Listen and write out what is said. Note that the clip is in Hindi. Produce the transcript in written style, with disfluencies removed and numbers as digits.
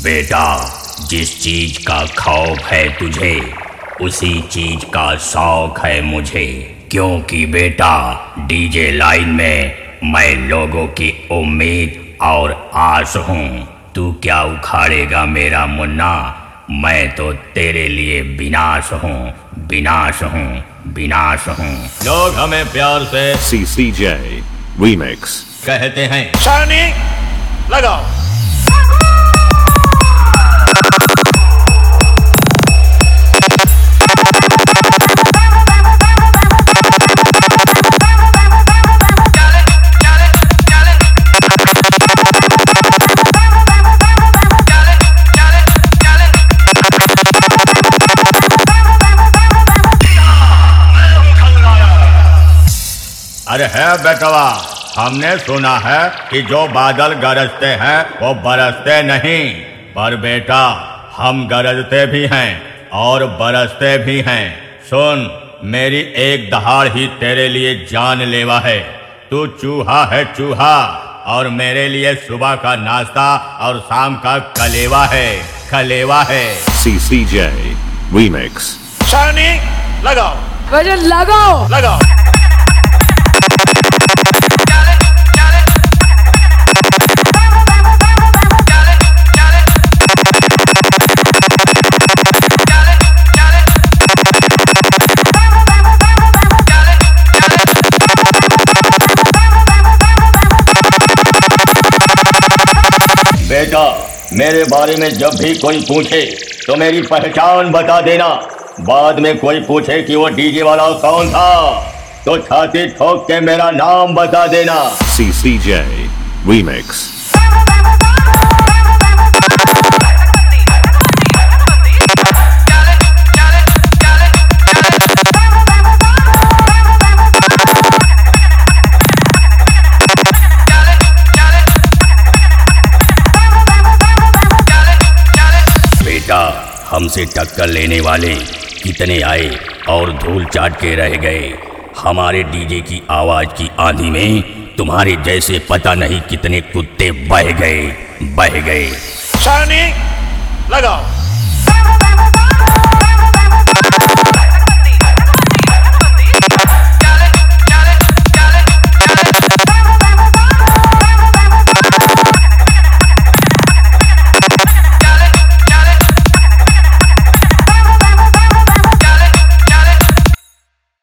बेटा, जिस चीज का खौफ है तुझे उसी चीज का शौक है मुझे, क्योंकि बेटा डीजे लाइन में मैं लोगों की उम्मीद और आस हूँ। तू क्या उखाड़ेगा मेरा मुन्ना, मैं तो तेरे लिए विनाश हूँ, विनाश हूँ, विनाश हूँ। लोग हमें प्यार से CCJ Remix कहते हैं। शानी लगाओ। अरे है बेटवा, हमने सुना है कि जो बादल गरजते हैं वो बरसते नहीं, पर बेटा हम गरजते भी हैं और बरसते भी हैं। सुन, मेरी एक दहाड़ ही तेरे लिए जानलेवा है। तू चूहा है चूहा, और मेरे लिए सुबह का नाश्ता और शाम का कलेवा है, कलेवा है। CCJ Remix शानी लगाओ। वजन लगाओ। लगाओ। बेटा, मेरे बारे में जब भी कोई पूछे तो मेरी पहचान बता देना। बाद में कोई पूछे कि वो डीजे वाला कौन था तो छाती ठोक के मेरा नाम बता देना। CCJ Remix हमसे टक्कर लेने वाले कितने आए और धूल चाट के रह गए। हमारे डीजे की आवाज की आंधी में तुम्हारे जैसे पता नहीं कितने कुत्ते बह गए, बह गए। शानी लगाओ।